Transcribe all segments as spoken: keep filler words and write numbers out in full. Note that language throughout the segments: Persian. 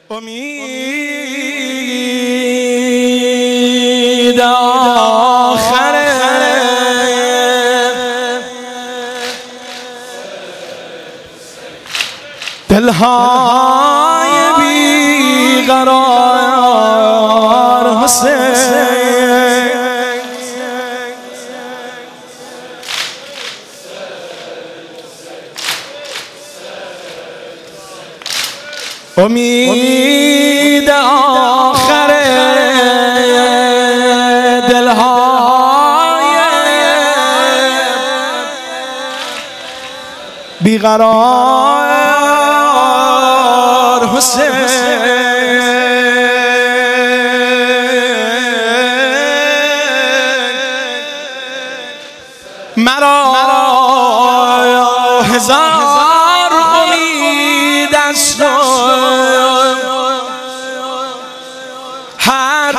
امید آخره دلهای بیقرار حسین امید آخره دلهای بیقرار حسین مرا هزار امید است هر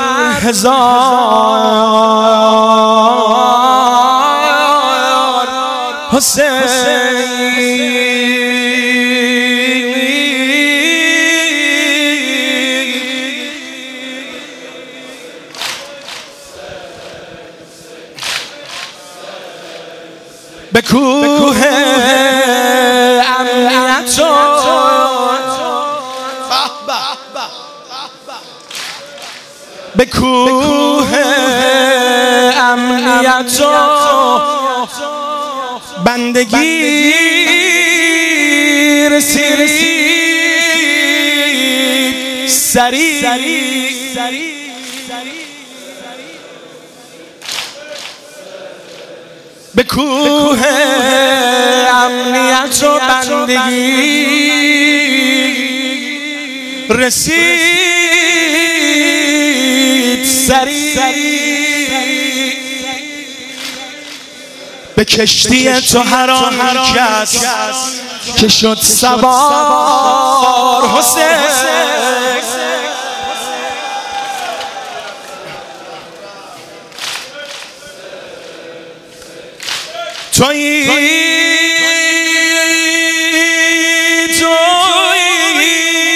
هزار حسین به کوه امنیت و به کوه امنیت و بندگی رسید سریع به کوه امنیت و بندگی رسید سریع به کشتی تو هر آن کس که شد سوار حسین تویی تویی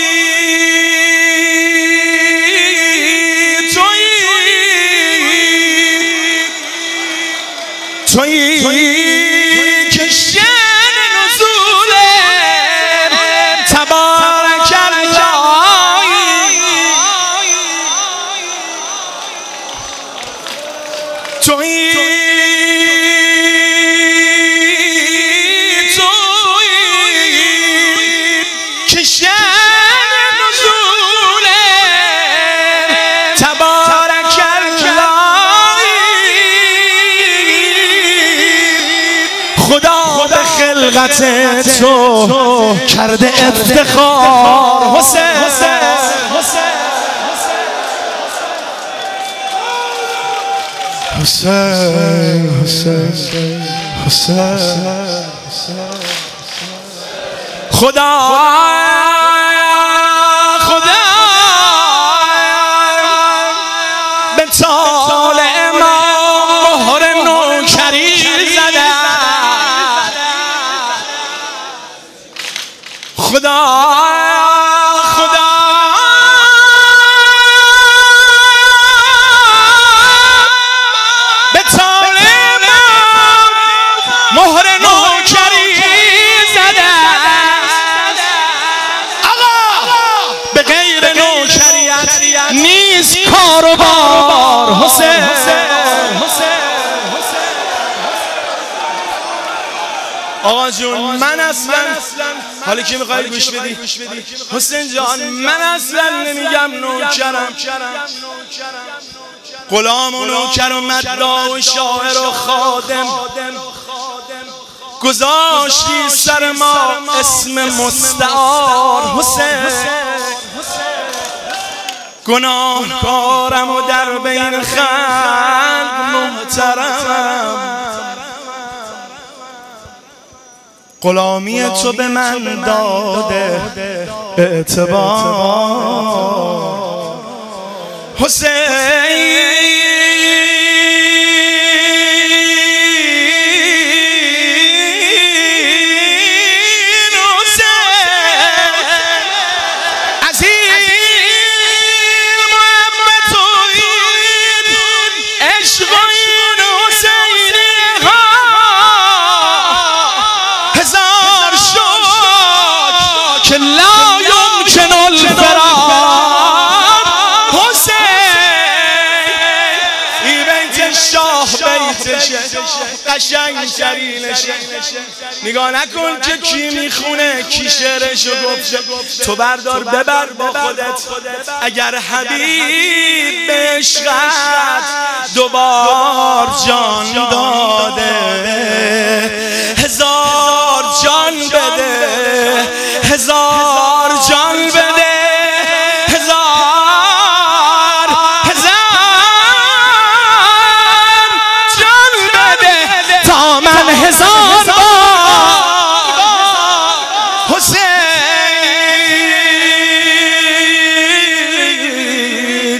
تویی تویی که شن نزوله تبارک الله تویی خدا به خلقت تو کرده افتخار حسین حسین حسین حسین خدا خدا به طالع ما مهر نوکری زده خدا خدا به طالع ما مهر نوکری زده آقا به غیر نوکریت نیست کار و بار حسین آقا جون من اصلا حالا که میخوای گوش بدی حسین جان من اصلا نمیگم نوکرم غلام و نوکر و مداح و شاعر و خادم گذاشتی سر ما اسم مستعار حسین گناهکارم و در بین خلق محترمم غلامی تو به من داده اعتبار حسین حسین عزیز قشنگ ترینشه. نگاه نکن که کی میخونه کی شعرشو گفته، تو بردار ببر با خودت. اگر حبیب به عشقت دوبار جان داده، هزار جان بده، هزار جان بده، هزار هزار جان بده تا من هزار بار حسین.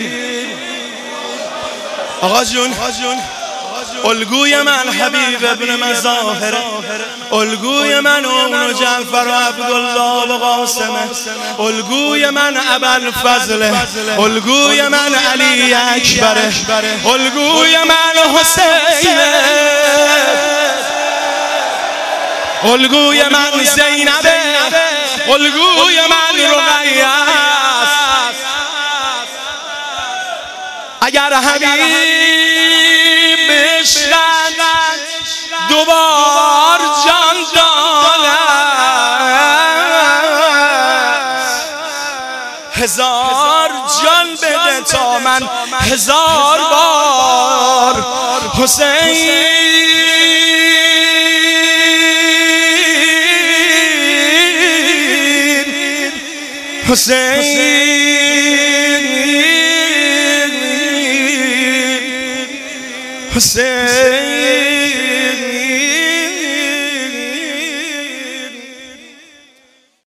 آقا جون الگوی من حبیب ابن مظاهر، الگوی من اون جعفر و عبدالله و قاسمه، الگوی من ابوالفضل، الگوی من علی اکبره، الگوی من حسین، الگوی من زینبه، الگوی من رقیه. اگر حبیب عشقت دوبار جان دارد، هزار جان بده تا من هزار بار حسین. حسین حسین